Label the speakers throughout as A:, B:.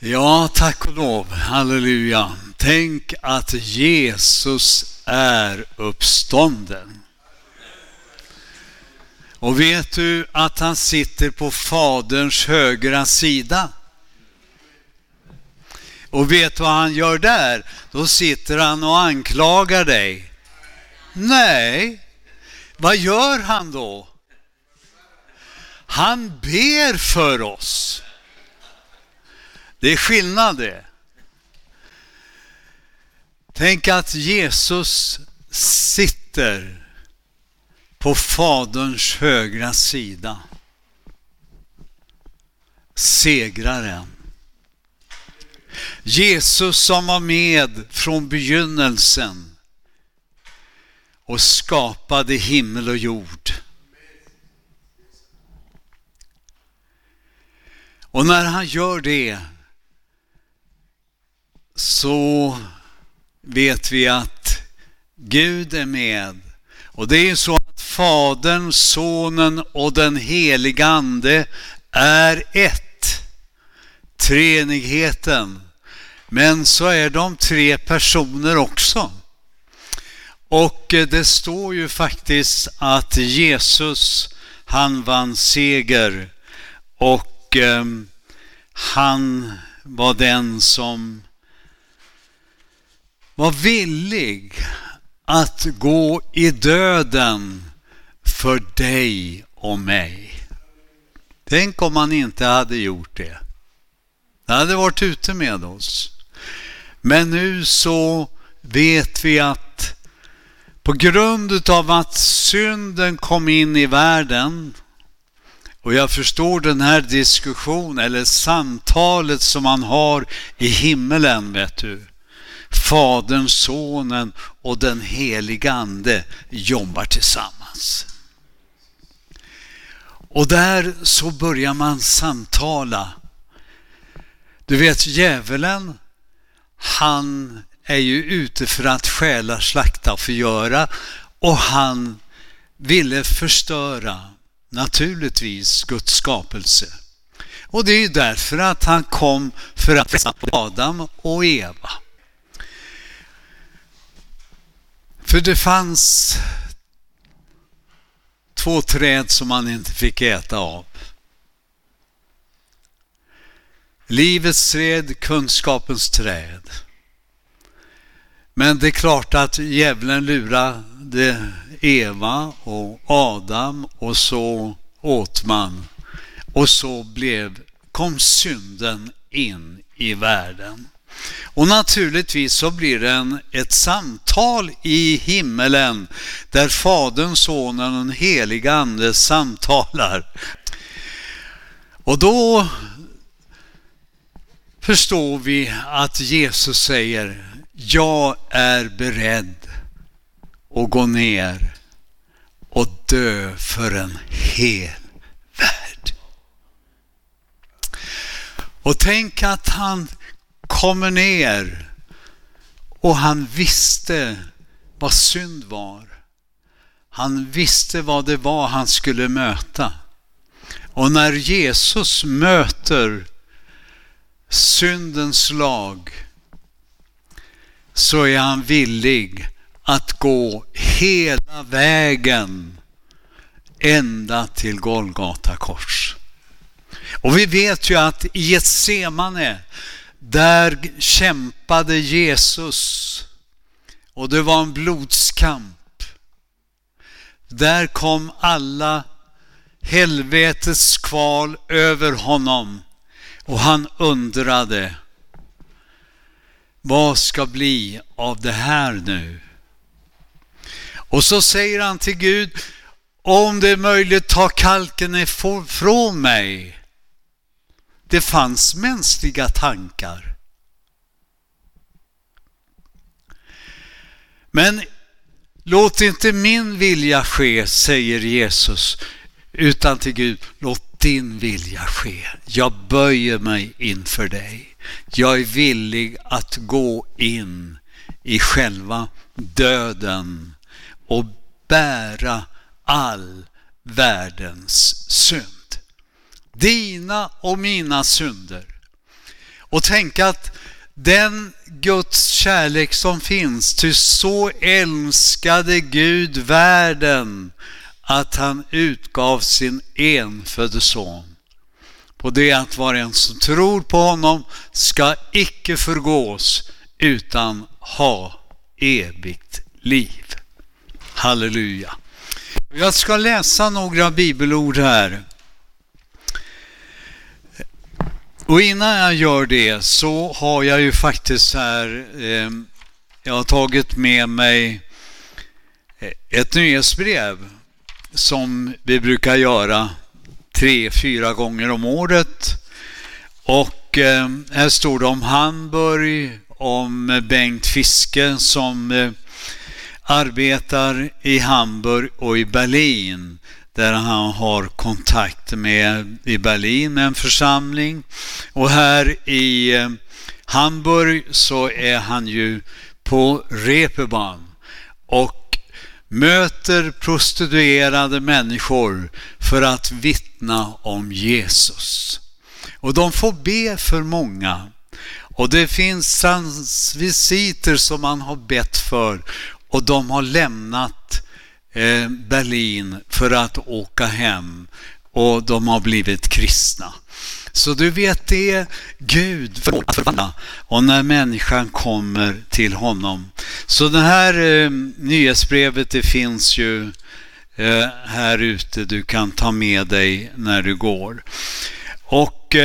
A: Ja, tack och lov. Halleluja. Tänk att Jesus är uppstånden. Och vet du att han sitter på Faderns högra sida? Och vet du vad han gör där? Då sitter han och anklagar dig. Nej. Vad gör han då? Han ber för oss. Det är skillnad det. Tänk att Jesus sitter på Faderns högra sida. Segraren. Jesus som var med från begynnelsen och skapade himmel och jord. Och när han gör det så vet vi att Gud är med. Och det är så att Fadern, Sonen och den heliga Ande är ett. Treenigheten. Men så är de tre personer också. Och det står ju faktiskt att Jesus, han vann seger. Och han var den som var villig att gå i döden för dig och mig. Tänk om han inte hade gjort det. Det hade varit ute med oss. Men nu så vet vi att på grund av att synden kom in i världen, och jag förstår den här diskussionen eller samtalet som man har i himmelen, vet du. Fadern, Sonen och den heliga Ande jobbar tillsammans. Och där så börjar man samtala. Du vet, djävulen, han är ju ute för att stjäla, slakta och förgöra. Och han ville förstöra naturligtvis Guds skapelse. Och det är ju därför att han kom för att frälsa Adam och Eva. För det fanns 2 träd som man inte fick äta av. Livets träd, kunskapens träd. Men det är klart att djävulen lurade Eva och Adam och så åt man. Och så kom synden in i världen. Och naturligtvis så blir det ett samtal i himmelen där Fadern, Sonen och den heliga Ande samtalar. Och då förstår vi att Jesus säger: jag är beredd att gå ner och dö för en hel värld. Och tänk att han kommer ner och han visste vad synd var. Han visste vad det var han skulle möta. Och när Jesus möter syndens lag så är han villig att gå hela vägen ända till Golgata kors. Och vi vet ju att i Getsemane, där kämpade Jesus och det var en blodskamp. Där kom alla helvetets kval över honom och han undrade: vad ska bli av det här nu? Och så säger han till Gud: om det är möjligt, ta kalken ifrån mig. Det fanns mänskliga tankar. Men låt inte min vilja ske, säger Jesus, utan till Gud: låt din vilja ske. Jag böjer mig inför dig. Jag är villig att gå in i själva döden och bära all världens synd. Dina och mina synder. Och tänk att den Guds kärlek som finns, ty så älskade Gud världen att han utgav sin enfödde son. På det att var en som tror på honom ska icke förgås utan ha evigt liv. Halleluja. Jag ska läsa några bibelord här. Och innan jag gör det så har jag ju faktiskt här, jag har tagit med mig ett nyhetsbrev som vi brukar göra 3-4 gånger om året. Och här står det om Hamburg, om Bengt Fiske som arbetar i Hamburg och i Berlin, där han har kontakt med i Berlin med en församling. Och här i Hamburg så är han ju på Reeperbahn och möter prostituerade människor för att vittna om Jesus. Och de får be för många. Och det finns transvisiter som man har bett för, och de har lämnat Berlin för att åka hem, och de har blivit kristna. Så du vet, det är Gud förvandla och när människan kommer till honom. Så det här nyhetsbrevet, det finns ju här ute, du kan ta med dig när du går. Och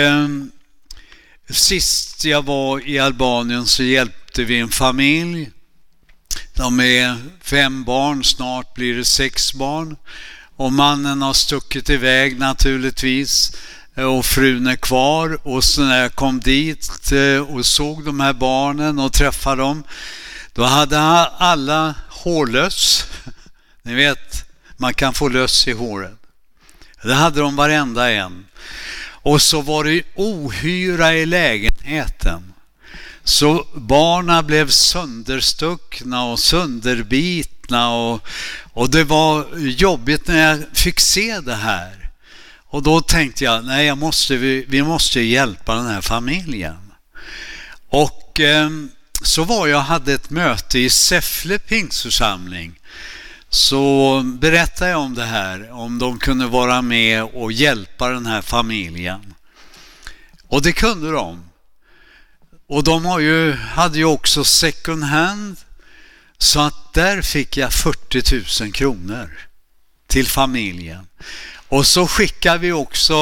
A: sist jag var i Albanien så hjälpte vi en familj. De är 5 barn, snart blir det 6 barn. Och mannen har stuckit iväg naturligtvis. Och frun är kvar. Och så när jag kom dit och såg de här barnen och träffade dem, då hade alla hårlöss. Ni vet, man kan få löss i håret. Det hade de varenda en. Och så var det ohyra i lägenheten. Så barnen blev sönderstuckna och sönderbitna, och det var jobbigt när jag fick se det här. Och då tänkte jag, nej, vi måste hjälpa den här familjen. Och så jag hade ett möte i Säffle Pingstförsamling. Så berättade jag om det här, om de kunde vara med och hjälpa den här familjen. Och det kunde de. Och de hade ju också second hand, så att där fick jag 40 000 kronor till familjen. Och så skickar vi också,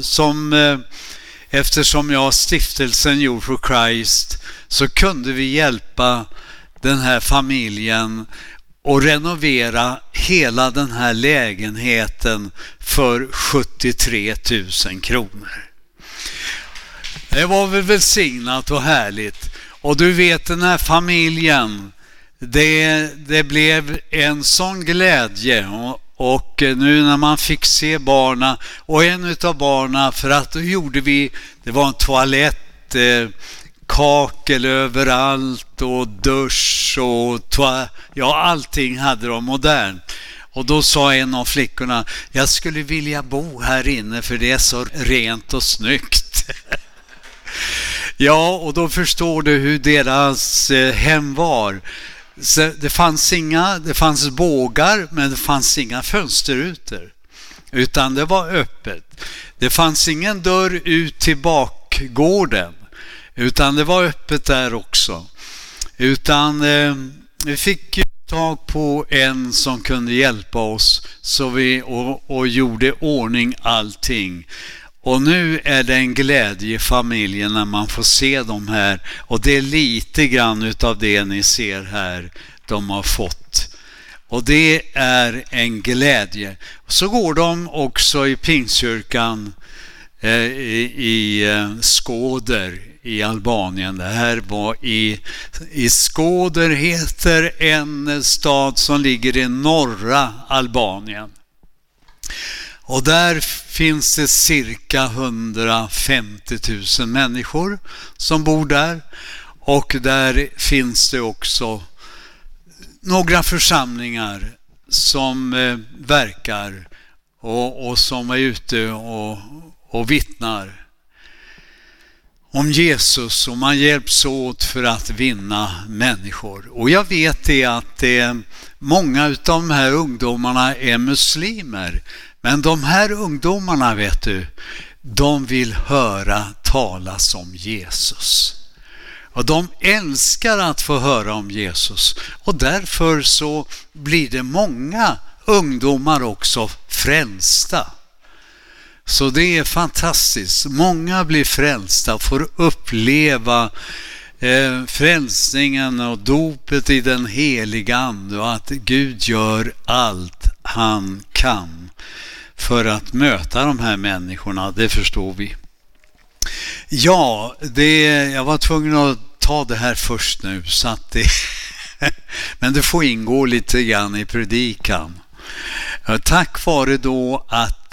A: eftersom jag har stiftelsen Youth for Christ, så kunde vi hjälpa den här familjen och renovera hela den här lägenheten för 73 000 kronor. Det var väl välsignat och härligt. Och du vet, den här familjen, det blev en sån glädje. Och nu när man fick se barna, och en utav barna, för att då gjorde vi, det var en toalett, kakel överallt och dusch och allting hade de modernt. Och då sa en av flickorna, jag skulle vilja bo här inne för det är så rent och snyggt. Ja, och då förstår du hur deras hem var. Så det fanns bågar, men det fanns inga fönsterrutor, utan det var öppet. Det fanns ingen dörr ut till bakgården, utan det var öppet där också. Utan vi fick tag på en som kunde hjälpa oss, så vi och gjorde ordning allting. Och nu är det en glädje i familjen när man får se dem här. Och det är lite grann utav det ni ser här de har fått. Och det är en glädje. Så går de också i Pingstkyrkan i Skåder i Albanien. Det här var i Skåder, heter en stad som ligger i norra Albanien. Och där finns det cirka 150 000 människor som bor där. Och där finns det också några församlingar som verkar och som är ute och vittnar. om Jesus och man hjälps åt för att vinna människor. Och jag vet det att många av de här ungdomarna är muslimer. Men de här ungdomarna, vet du, de vill höra talas om Jesus. Och de älskar att få höra om Jesus. Och därför så blir det många ungdomar också frälsta. Så det är fantastiskt. Många blir frälsta och får uppleva frälsningen och dopet i den heliga ande och att Gud gör allt han kan för att möta de här människorna. Det förstår vi. Ja, jag var tvungen att ta det här först nu så att det men det får ingå lite grann i predikan. Tack vare då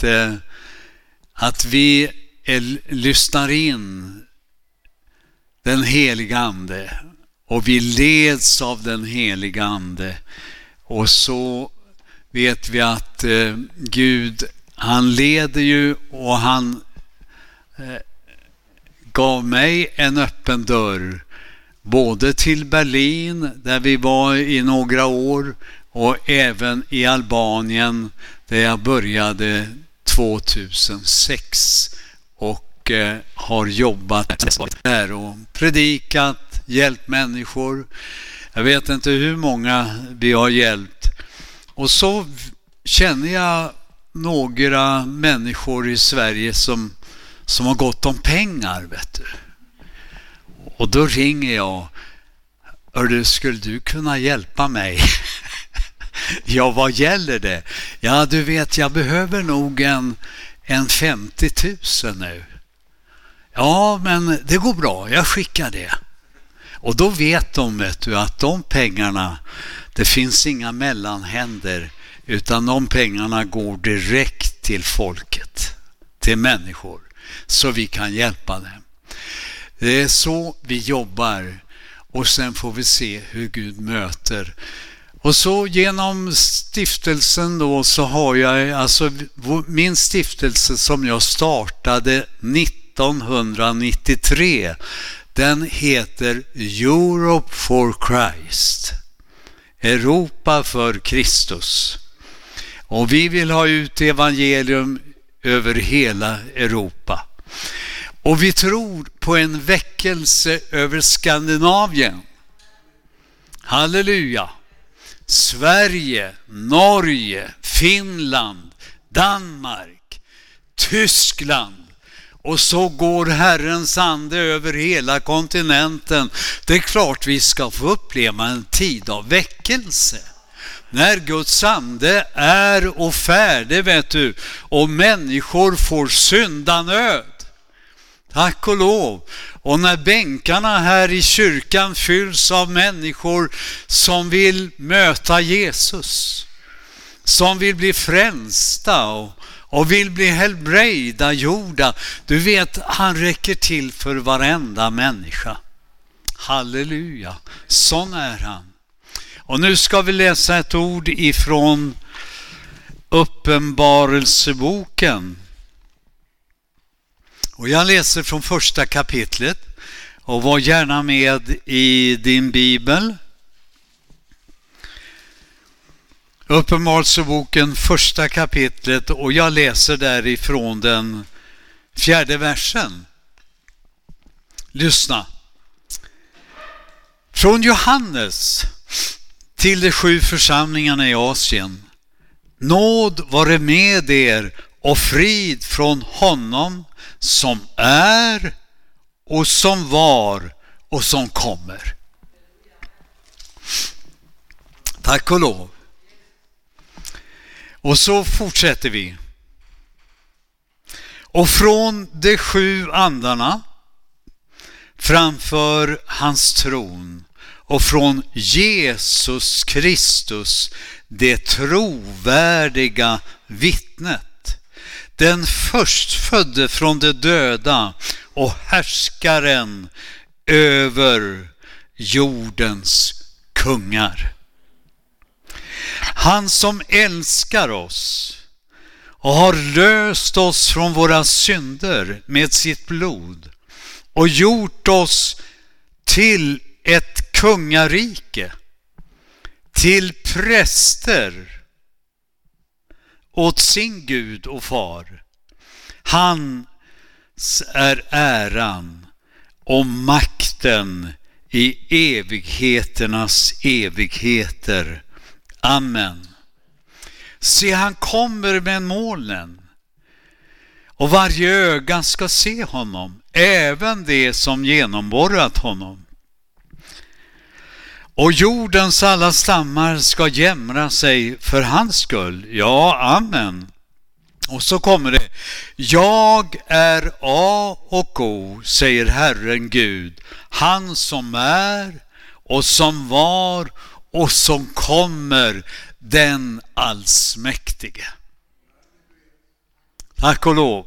A: att vi lyssnar in den heliga ande och vi leds av den heliga ande, och så vet vi att Gud, han leder ju, och han gav mig en öppen dörr både till Berlin där vi var i några år och även i Albanien där jag började 2006 och har jobbat där och predikat, hjälpt människor. Jag vet inte hur många vi har hjälpt. Och så känner jag några människor i Sverige som har gått om pengar, vet du. Och då ringer jag. Skulle du kunna hjälpa mig? Ja, vad gäller det? Ja, du vet, jag behöver nog en 50 000 nu. Ja, men det går bra. Jag skickar det. Och då vet de, vet du, att de pengarna, det finns inga mellanhänder, utan de pengarna går direkt till folket, till människor, så vi kan hjälpa dem. Det är så vi jobbar, och sen får vi se hur Gud möter. Och så genom stiftelsen då så har jag, alltså min stiftelse som jag startade 1993, den heter Europe for Christ. Europa för Kristus. Och vi vill ha ut evangelium över hela Europa. Och vi tror på en väckelse över Skandinavien. Halleluja! Sverige, Norge, Finland, Danmark, Tyskland. Och så går Herrens ande över hela kontinenten. Det är klart vi ska få uppleva en tid av väckelse. När Guds ande är och färdig, vet du, och människor får syndanöd. Tack och lov. Och när bänkarna här i kyrkan fylls av människor som vill möta Jesus, som vill bli frälsta och vill bli helbrejda, gjorda. Du vet, han räcker till för varenda människa. Halleluja. Sån är han. Och nu ska vi läsa ett ord ifrån Uppenbarelseboken. Och jag läser från första kapitlet, och var gärna med i din bibel. Uppenbarelseboken, första kapitlet, och jag läser därifrån den 4:e versen. Lyssna. Från Johannes till de 7 församlingarna i Asien. Nåd vare med er och frid från honom som är och som var och som kommer. Tack och lov. Och så fortsätter vi. Och från de 7 andarna framför hans tron och från Jesus Kristus, det trovärdiga vittnet, den förstfödde från de döda och härskaren över jordens kungar. Han som älskar oss och har löst oss från våra synder med sitt blod och gjort oss till ett kungarike, till präster åt sin Gud och far. Hans är äran och makten i evigheternas evigheter. Amen. Se, han kommer med molnen, och varje öga ska se honom, även det som genomborrat honom. Och jordens alla stammar ska jämra sig för hans skull. Ja, amen. Och så kommer det: jag är A och O, säger Herren Gud, han som är och som var och som kommer, den allsmäktige. Tack och lov.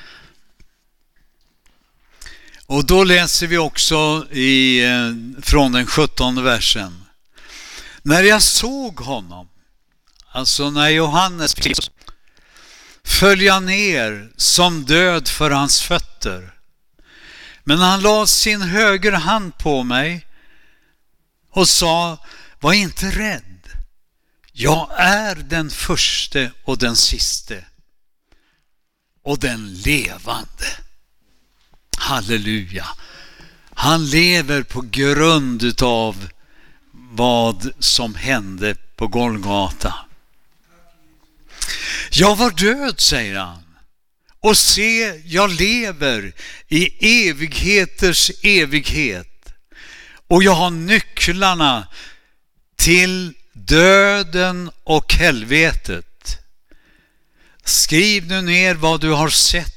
A: Och då läser vi också från den 17:e versen. När jag såg honom, alltså när Johannes föll jag ner som död för hans fötter. Men han la sin höger hand på mig och sa: var inte rädd. Jag är den förste och den siste och den levande. Halleluja. Han lever på grund av vad som hände på Golgata. Jag var död, säger han, och se, jag lever i evigheters evighet, och jag har nycklarna till döden och helvetet. Skriv nu ner vad du har sett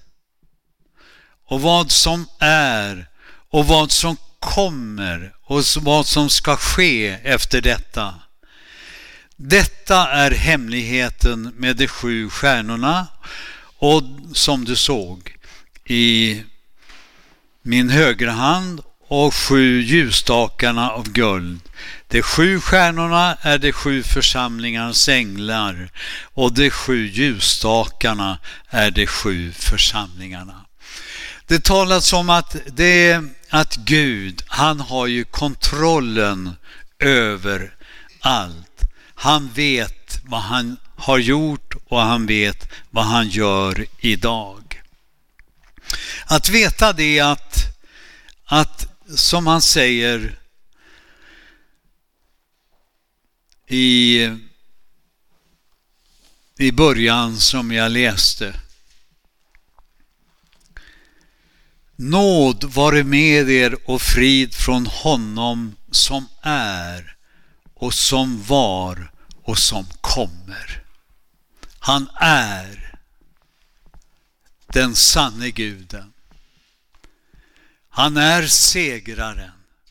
A: och vad som är och vad som kommer och vad som ska ske efter detta. Detta är hemligheten med de 7 stjärnorna, och som du såg i min högra hand, och 7 ljusstakarna av guld. De 7 stjärnorna är de 7 församlingarnas änglar, och de 7 ljusstakarna är de 7 församlingarna. Det talas om att Gud, han har ju kontrollen över allt. Han vet vad han har gjort och han vet vad han gör idag. Att veta det att som han säger i början som jag läste: nåd vare med er och frid från honom som är och som var och som kommer. Han är den sanne guden. Han är segraren.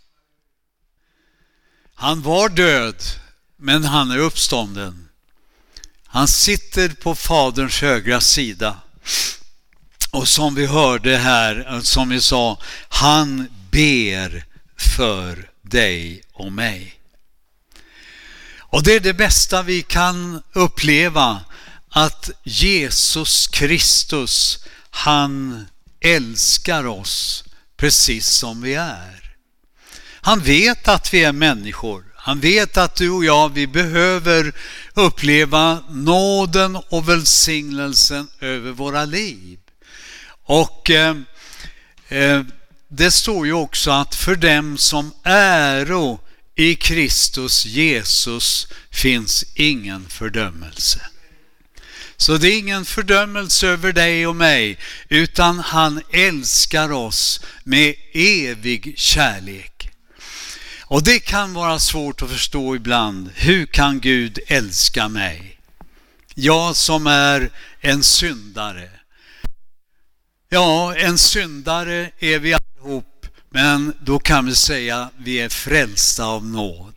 A: Han var död, men han är uppstånden. Han sitter på Faderns högra sida. Och som vi hörde här, som vi sa, han ber för dig och mig. Och det är det bästa vi kan uppleva, att Jesus Kristus, han älskar oss precis som vi är. Han vet att vi är människor. Han vet att du och jag, vi behöver uppleva nåden och välsignelsen över våra liv. Och det står ju också att för dem som äro i Kristus Jesus finns ingen fördömelse. Så det är ingen fördömelse över dig och mig, utan han älskar oss med evig kärlek. Och det kan vara svårt att förstå ibland. Hur kan Gud älska mig? Jag som är en syndare. Ja, en syndare är vi allihop, men då kan vi säga vi är frälsta av nåd.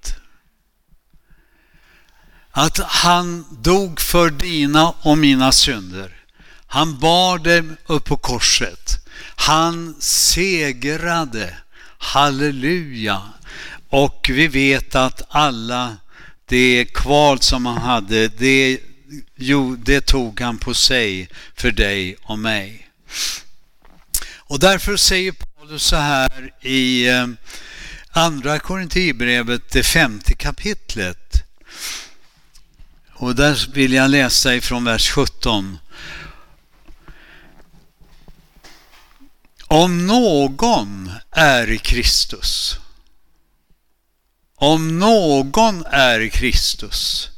A: Att han dog för dina och mina synder. Han bar dem upp på korset. Han segrade. Halleluja. Och vi vet att alla det kval som han hade, det tog han på sig för dig och mig. Och därför säger Paulus det så här i andra Korinthierbrevet, det 5:e kapitlet. Och där vill jag läsa ifrån vers 17. Om någon är i Kristus, om någon är i Kristus,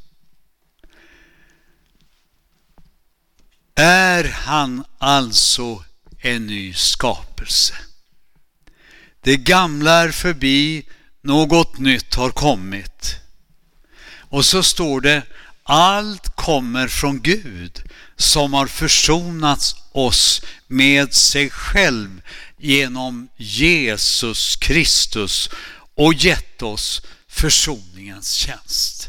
A: är han alltså en ny skapelse. Det gamla är förbi, något nytt har kommit. Och så står det, allt kommer från Gud som har försonat oss med sig själv genom Jesus Kristus och gett oss försoningens tjänst.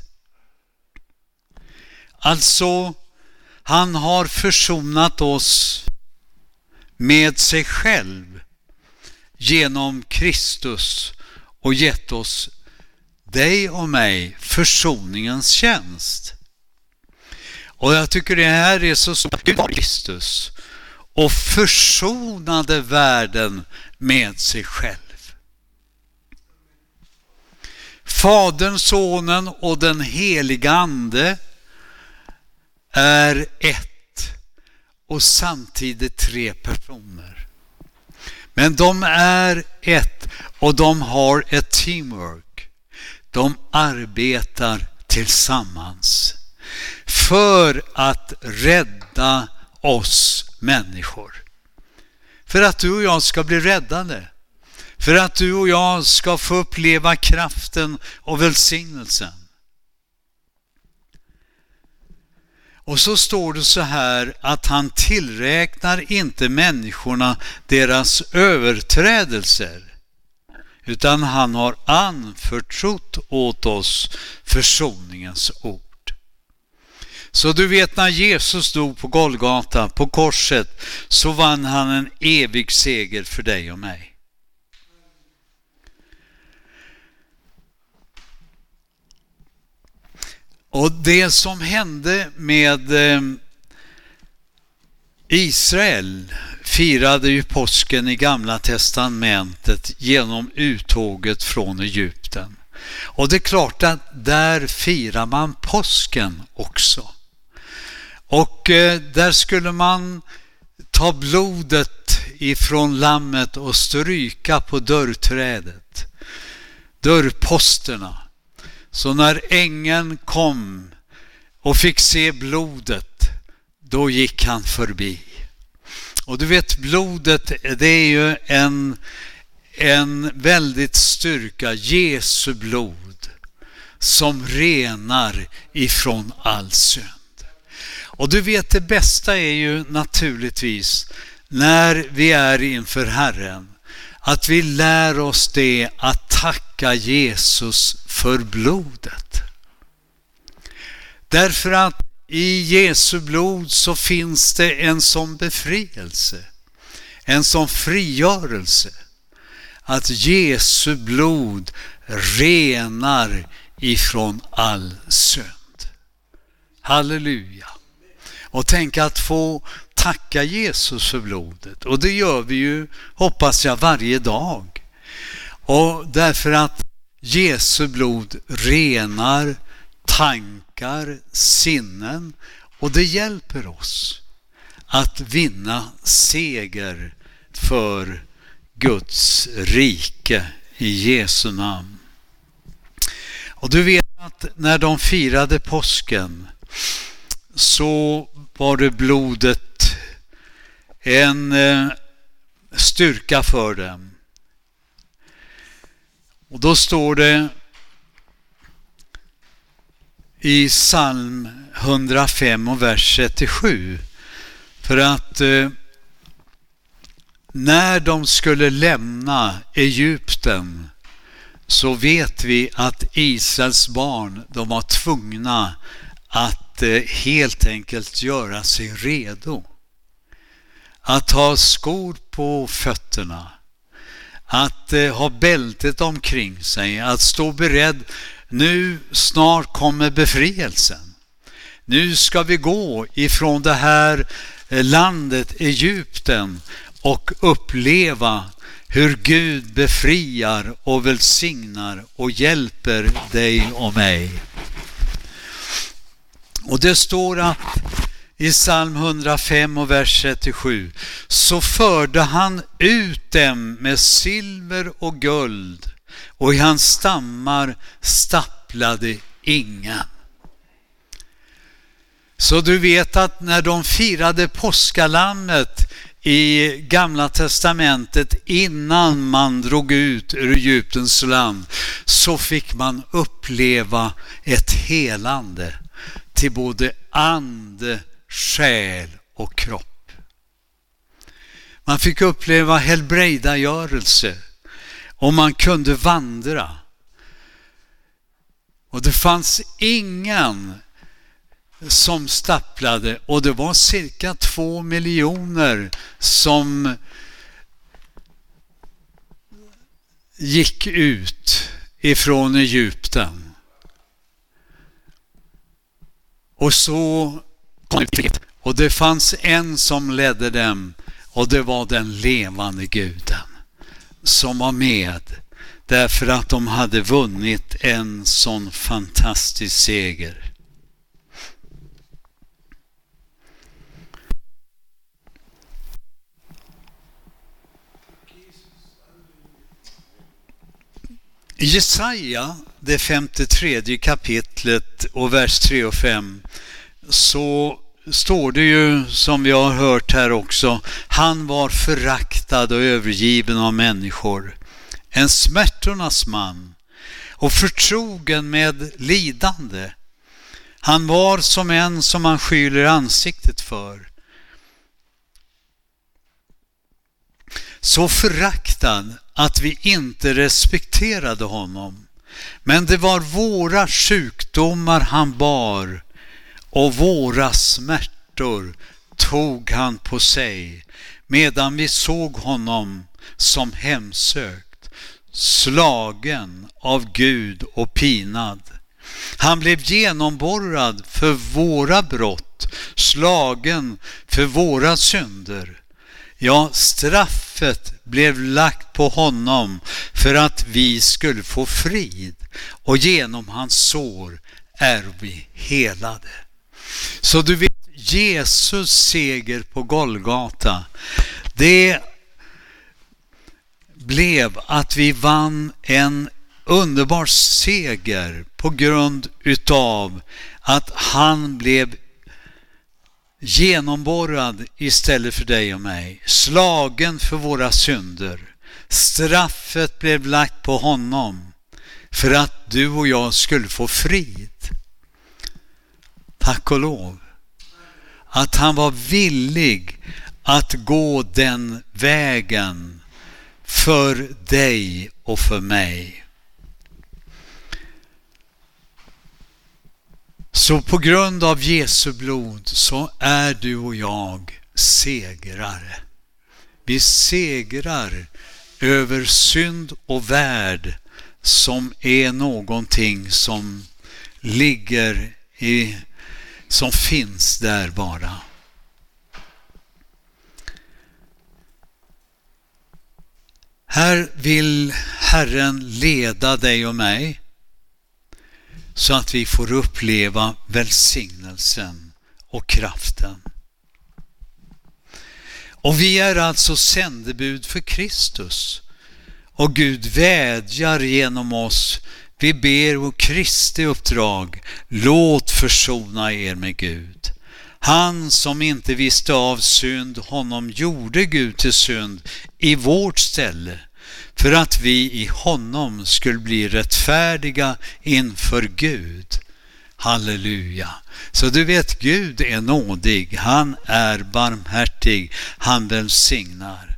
A: Alltså, han har försonat oss med sig själv genom Kristus och gett oss, dig och mig, försoningens tjänst. Och jag tycker det här är så stort. Gud var Kristus och försonade världen med sig själv. Fadern, Sonen och den heliga Ande är ett och samtidigt tre personer. Men de är ett och de har ett teamwork. De arbetar tillsammans för att rädda oss människor. För att du och jag ska bli räddade. För att du och jag ska få uppleva kraften och välsignelsen. Och så står det så här att han tillräknar inte människorna deras överträdelser, utan han har anförtrott åt oss försoningens ord. Så du vet, när Jesus dog på Golgata, på korset, så vann han en evig seger för dig och mig. Och det som hände med Israel firade ju påsken i Gamla testamentet genom uttåget från Egypten. Och det är klart att där firar man påsken också. Och där skulle man ta blodet ifrån lammet och stryka på dörrträdet, dörrposterna. Så när ängeln kom och fick se blodet, då gick han förbi. Och du vet, blodet, det är ju en väldigt styrka, Jesu blod, som renar ifrån all synd. Och du vet, det bästa är ju naturligtvis när vi är inför Herren, att vi lär oss det att tacka Jesus för blodet. Därför att i Jesu blod så finns det en sån befrielse, en sån frigörelse, att Jesu blod renar ifrån all synd. Halleluja! Och tänk att få tacka Jesus för blodet. Och det gör vi ju, hoppas jag, varje dag. Och därför att Jesu blod renar tankar, sinnen, och det hjälper oss att vinna seger för Guds rike i Jesu namn. Och du vet att när de firade påsken så var det blodet en styrka för dem. Och då står det i psalm 105 och vers 37, för att när de skulle lämna Egypten så vet vi att Israels barn, de var tvungna att helt enkelt göra sig redo. Att ha skor på fötterna, att ha bältet omkring sig, att stå beredd. Nu snart kommer befrielsen. Nu ska vi gå ifrån det här landet Egypten och uppleva hur Gud befriar och välsignar och hjälper dig och mig. Och det står att i psalm 105 och vers 37, så förde han ut dem med silver och guld, och i hans stammar stapplade ingen. Så du vet att när de firade påskalammet i Gamla testamentet, innan man drog ut ur Egyptens land, så fick man uppleva ett helande till både ande, själ och kropp. Man fick uppleva helbrägdagörelse och man kunde vandra. Och det fanns ingen som stapplade, och det var cirka 2 miljoner som gick ut ifrån Egypten. Och så kom ut, och det fanns en som ledde dem, och det var den levande Guden som var med, därför att de hade vunnit en sån fantastisk seger. I Jesaja, det 53 kapitlet och vers 3 och 5, så står det ju, som vi har hört här också, han var föraktad och övergiven av människor, en smärtornas man och förtrogen med lidande. Han var som en som man skyler ansiktet för. Så föraktad att vi inte respekterade honom. Men det var våra sjukdomar han bar, och våra smärtor tog han på sig, medan vi såg honom som hemsökt, slagen av Gud och pinad. Han blev genomborrad för våra brott, slagen för våra synder. Ja, straffet blev lagt på honom för att vi skulle få frid, och genom hans sår är vi helade. Så du vet, Jesus seger på Golgata, det blev att vi vann en underbar seger på grund utav att han blev genomborrad istället för dig och mig, slagen för våra synder. Straffet blev lagt på honom för att du och jag skulle få frid. Tack och lov att han var villig att gå den vägen för dig och för mig. Så på grund av Jesu blod så är du och jag segrare. Vi segrar över synd och värld, som är någonting som ligger i, som finns där bara. Här vill Herren leda dig och mig så att vi får uppleva välsignelsen och kraften. Och vi är alltså sändebud för Kristus. Och Gud vädjar genom oss. Vi ber och Kristi uppdrag: låt försona er med Gud. Han som inte visste av synd, honom gjorde Gud till synd i vårt ställe, för att vi i honom skulle bli rättfärdiga inför Gud. Halleluja. Så du vet, Gud är nådig, han är barmhärtig, han välsignar.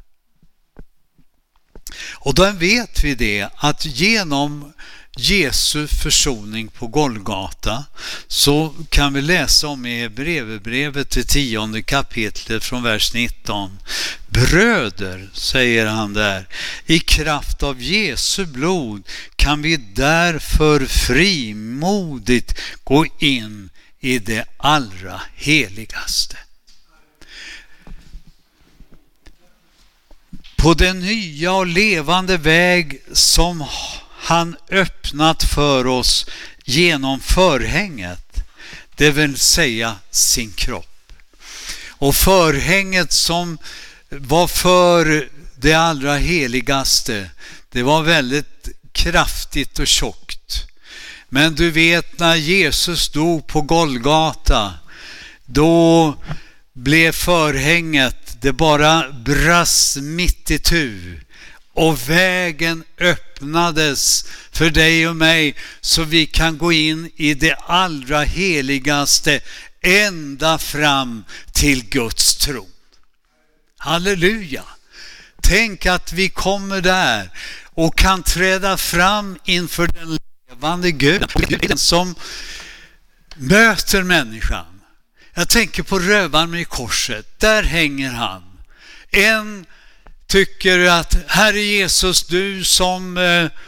A: Och då vet vi det, att genom Jesu försoning på Golgata, så kan vi läsa om i Hebreerbrevet till 10:e kapitlet från vers 19. Bröder, säger han där, i kraft av Jesu blod kan vi därför frimodigt gå in i det allra heligaste. på den nya och levande väg som han öppnat för oss genom förhänget, det vill säga sin kropp. Och förhänget som var för det allra heligaste, det var väldigt kraftigt och tjockt. Men du vet, när Jesus dog på Golgata, då blev förhänget, det bara brast mitt itu. Och vägen öppnades för dig och mig, så vi kan gå in i det allra heligaste ända fram till Guds tron. Halleluja! Tänk att vi kommer där och kan träda fram inför den levande Guden som möter människan. Jag tänker på rövaren med korset. Där hänger han. En tycker att Herre Jesus, du som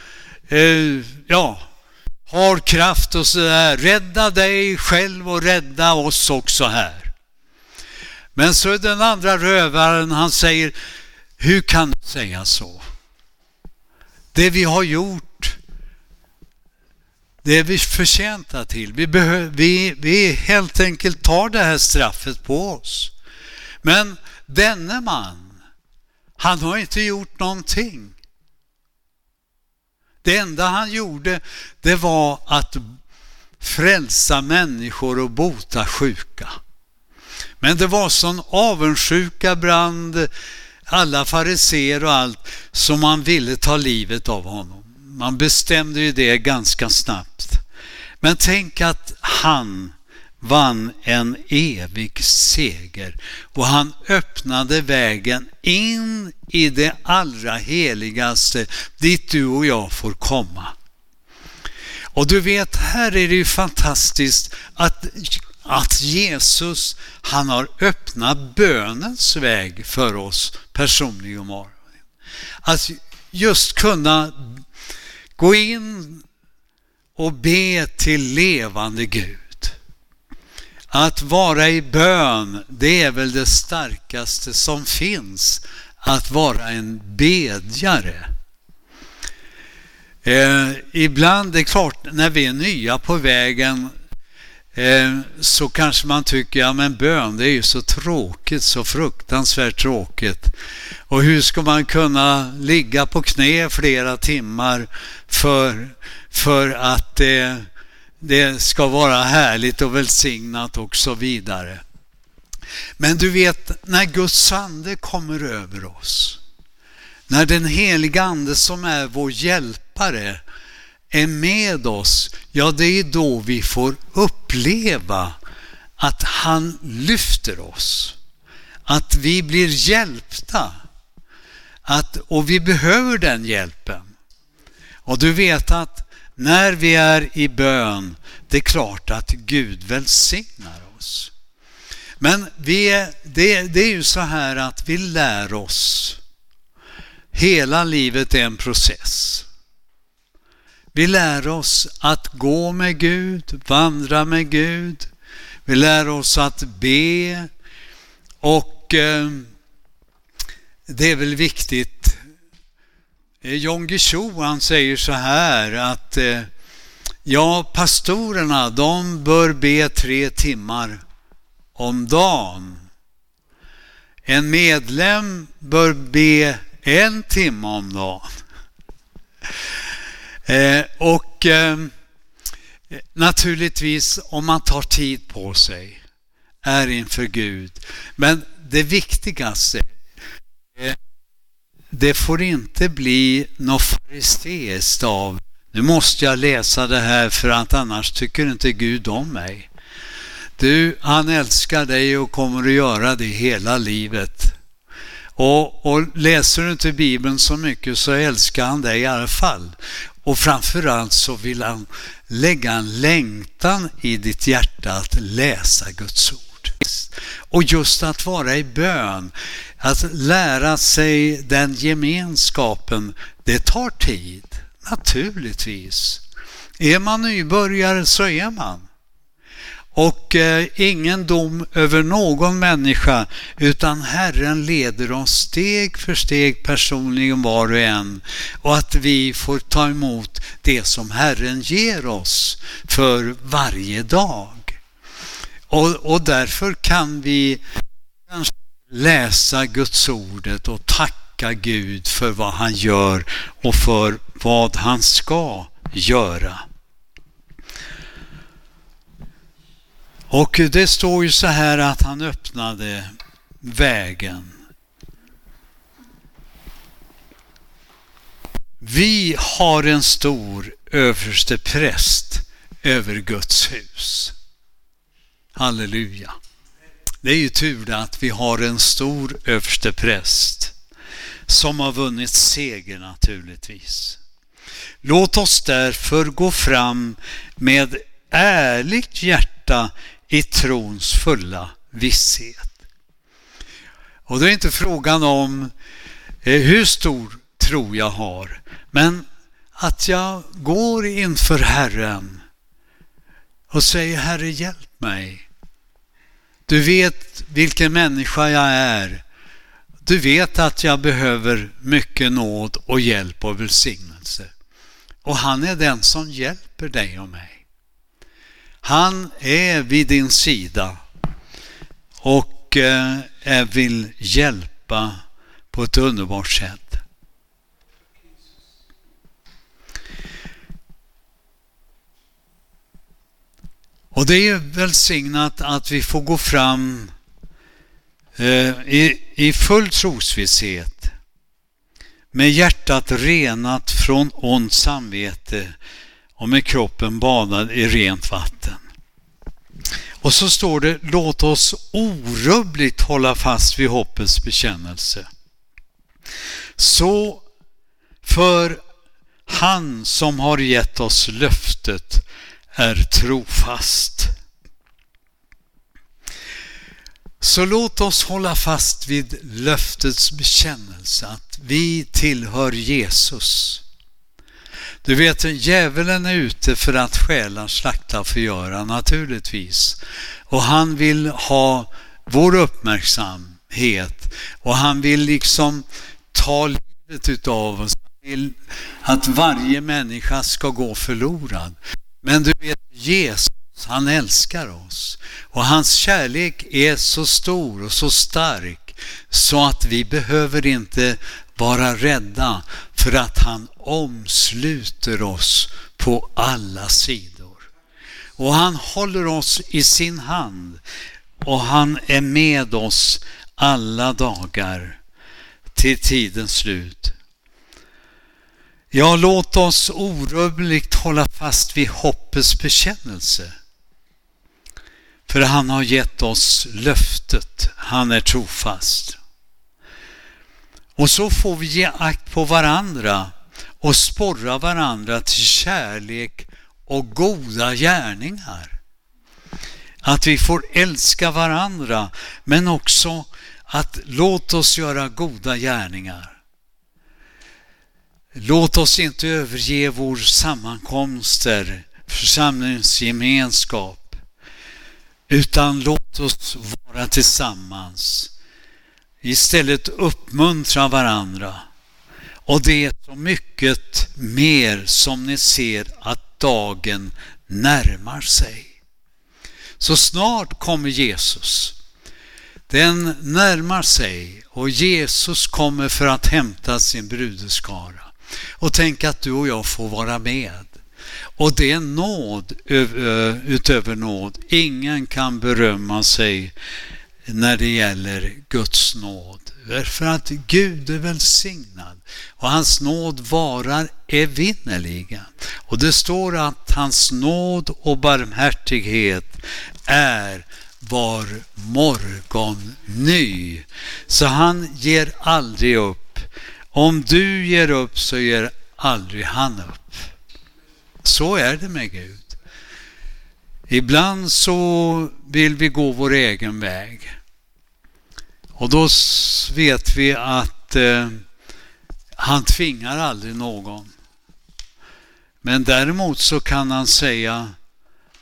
A: har kraft och sådär, rädda dig själv och rädda oss också här. Men så är den andra rövaren, han säger, hur kan du säga så? Det vi har gjort, det är vi förtjänta till. Vi helt enkelt tar det här straffet på oss. Men denne man, han har inte gjort någonting. Det enda han gjorde, det var att frälsa människor och bota sjuka. Men det var sån avundsjuka bland alla fariseer och allt, som man ville ta livet av honom. Man bestämde ju det ganska snabbt. Men tänk att han vann en evig seger, och han öppnade vägen in i det allra heligaste, dit du och jag får komma. Och du vet, här är det ju fantastiskt att Jesus, han har öppnat bönens väg för oss personligen. Att just kunna gå in och be till levande Gud. Att vara i bön, det är väl det starkaste som finns. Att vara en bedjare. Ibland, det är klart, när vi är nya på vägen, så kanske man tycker, ja men bön, det är ju så tråkigt, så fruktansvärt tråkigt. Och hur ska man kunna ligga på knä flera timmar för att det ska vara härligt och välsignat och så vidare. Men du vet, när Guds ande kommer över oss, när den heliga ande som är vår hjälpare är med oss, ja, det är då vi får uppleva att han lyfter oss, att vi blir hjälpta, och vi behöver den hjälpen. Och du vet att när vi är i bön, det är klart att Gud välsignar oss. Men det är ju så här att vi lär oss. Hela livet är en process. Vi lär oss att gå med Gud, vandra med Gud. Vi lär oss att be. Och det är väl viktigt. Jon Guillou, han säger så här att pastorerna, de bör be 3 timmar om dagen. En medlem bör be 1 timme om dagen. Och naturligtvis, om man tar tid på sig, är inför Gud. Men det viktigaste, det får inte bli något fariseiskt av, nu måste jag läsa det här för att annars tycker inte Gud om mig. Han älskar dig och kommer att göra det hela livet. Och läser du inte Bibeln så mycket, så älskar han dig i alla fall. Och framförallt så vill han lägga en längtan i ditt hjärta att läsa Guds ord. Och just att vara i bön, att lära sig den gemenskapen, det tar tid, naturligtvis. Är man nybörjare så är man. Och ingen dom över någon människa, utan Herren leder oss steg för steg personligen var och en, och att vi får ta emot det som Herren ger oss för varje dag. Och därför kan vi läsa Guds ordet och tacka Gud för vad han gör och för vad han ska göra. Och det står ju så här att han öppnade vägen. Vi har en stor överstepräst över Guds hus. Halleluja. Det är ju tur att vi har en stor överstepräst som har vunnit seger naturligtvis. Låt oss därför gå fram med ärligt hjärta i trons fulla visshet. Och det är inte frågan om hur stor tro jag har, men att jag går inför Herren och säger: Herre, hjälp mig. Du vet vilken människa jag är. Du vet att jag behöver mycket nåd och hjälp och välsignelse. Och han är den som hjälper dig och mig. Han är vid din sida och vill hjälpa på ett underbart sätt. Och det är välsignat att vi får gå fram i full trosvisshet, med hjärtat renat från ont samvete och med kroppen badad i rent vatten. Och så står det: låt oss orubbligt hålla fast vid hoppets bekännelse. Så för han som har gett oss löftet är trofast. Så låt oss hålla fast vid löftets bekännelse, att vi tillhör Jesus. Du vet, djävulen är ute för att stjäla, slakta, förgöra naturligtvis. Och han vill ha vår uppmärksamhet. Och han vill liksom ta livet utav oss. Han vill att varje människa ska gå förlorad. Men du vet, Jesus, han älskar oss. Och hans kärlek är så stor och så stark så att vi behöver inte vara rädda, för att han omsluter oss på alla sidor. Och han håller oss i sin hand, och han är med oss alla dagar till tidens slut. Ja, låt oss orubbligt hålla fast vid hoppets bekännelse. För han har gett oss löftet. Han är trofast. Och så får vi ge akt på varandra och sporra varandra till kärlek och goda gärningar. Att vi får älska varandra, men också att låt oss göra goda gärningar. Låt oss inte överge vår sammankomster, församlingsgemenskap, utan låt oss vara tillsammans. Istället uppmuntra varandra. Och det är så mycket mer som ni ser att dagen närmar sig. Så snart kommer Jesus. Den närmar sig, och Jesus kommer för att hämta sin brudeskara. Och tänk att du och jag får vara med. Och det är nåd utöver nåd. Ingen kan berömma sig när det gäller Guds nåd. För att Gud är välsignad. Och hans nåd varar evinnerligen. Och det står att hans nåd och barmhärtighet är var morgon ny. Så han ger aldrig upp. Om du ger upp så ger aldrig han upp. Så är det med Gud. Ibland så vill vi gå vår egen väg. Och då vet vi att han tvingar aldrig någon. Men däremot så kan han säga: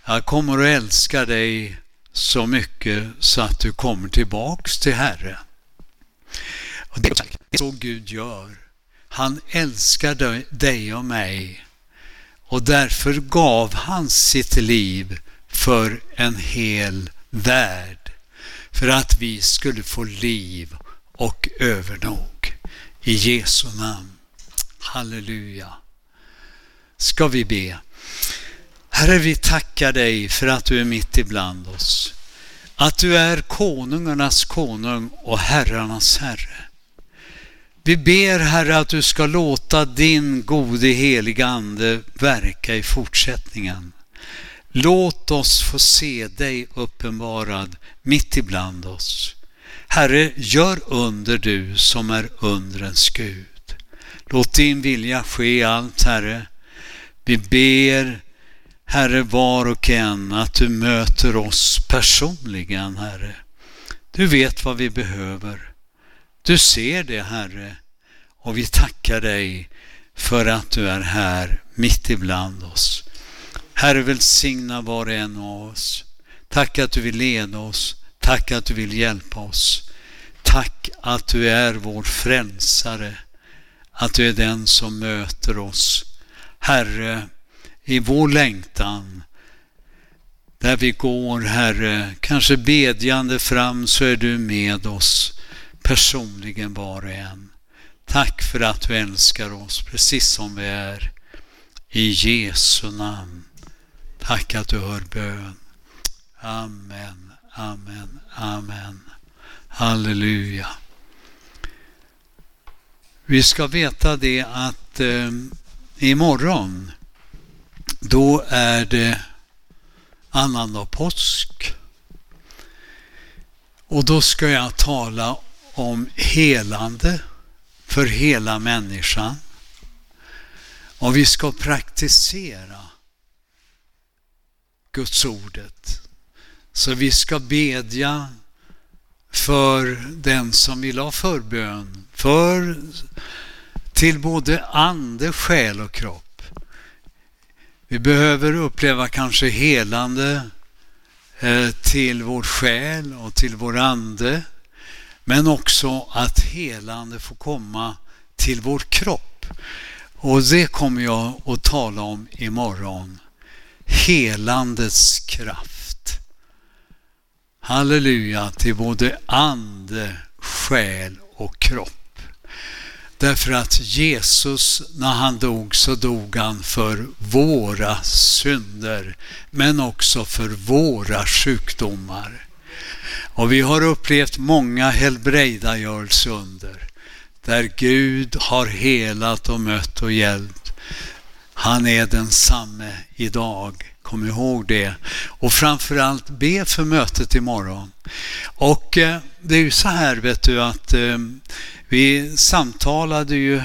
A: Jag kommer att älska dig så mycket så att du kommer tillbaks till Herre. Och det är så Gud gör. Han älskar dig och mig. Och därför gav han sitt liv för en hel värld. För att vi skulle få liv och övernog. I Jesu namn. Halleluja. Ska vi be. Herre, vi tackar dig för att du är mitt ibland oss. Att du är konungarnas konung och herrarnas herre. Vi ber, Herre, att du ska låta din gode heliga ande verka i fortsättningen. Låt oss få se dig uppenbarad mitt ibland oss. Herre, gör under du som är undrens Gud. Låt din vilja ske allt, Herre. Vi ber, Herre, var och en att du möter oss personligen, Herre. Du vet vad vi behöver. Du ser det, Herre, och vi tackar dig för att du är här mitt ibland oss. Herre, välsigna var och en av oss. Tack att du vill leda oss. Tack att du vill hjälpa oss. Tack att du är vår frälsare. Att du är den som möter oss. Herre, i vår längtan, där vi går, Herre, kanske bedjande fram, så är du med oss personligen var och en. Tack för att du älskar oss precis som vi är. I Jesu namn. Tack att du hör bön. Amen, amen, amen. Halleluja. Vi ska veta det att imorgon, då är det annandag påsk. Och då ska jag tala om helande för hela människan. Och vi ska praktisera Guds ordet. Så vi ska bedja för den som vill ha förbön. Till både ande, själ och kropp. Vi behöver uppleva kanske helande till vår själ och till vår ande. Men också att helande får komma till vår kropp. Och det kommer jag att tala om imorgon. Helandets kraft. Halleluja, till både ande, själ och kropp. Därför att Jesus, när han dog, så dog han för våra synder, men också för våra sjukdomar. Och vi har upplevt många helbrägdagörelsunder där Gud har helat och mött och hjälpt. Han är densamme idag. Kom ihåg det. Och framförallt be för mötet imorgon. Och det är ju så här, vet du, att vi samtalade ju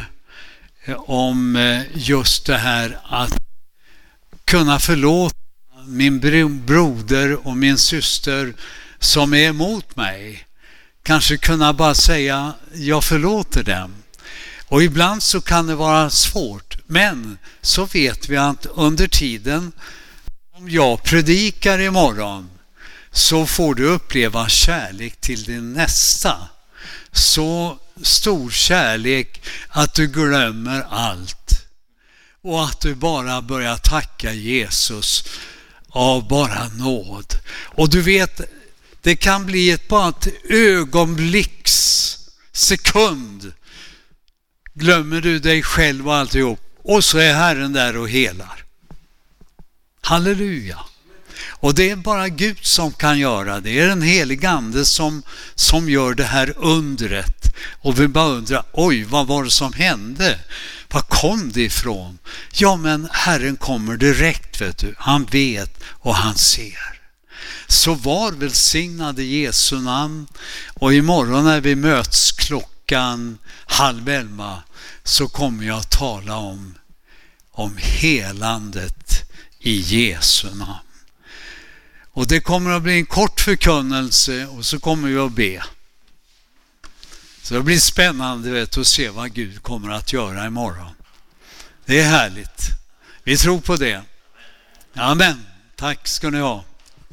A: om just det här att kunna förlåta min broder och min syster som är emot mig. Kanske kunna bara säga, jag förlåter dem. Och ibland så kan det vara svårt. Men så vet vi att under tiden, om jag predikar imorgon, så får du uppleva kärlek till din nästa. Så stor kärlek att du glömmer allt. Och att du bara börjar tacka Jesus av bara nåd. Och du vet, det kan bli bara ett ögonblicks sekund. Glömmer du dig själv och alltihop. Och så är Herren där och helar. Halleluja. Och det är bara Gud som kan göra det. Det är den helige ande som gör det här undret. Och vi bara undrar, oj, vad var det som hände? Var kom det ifrån? Ja, men Herren kommer direkt, vet du. Han vet och han ser. Så var välsignade Jesu namn. Och imorgon när vi möts 10:30 så kommer jag att tala om helandet i Jesu namn. Och det kommer att bli en kort förkunnelse och så kommer vi att be. Så det blir spännande, vet du, att se vad Gud kommer att göra imorgon. Det är härligt. Vi tror på det. Amen. Tack ska ni ha.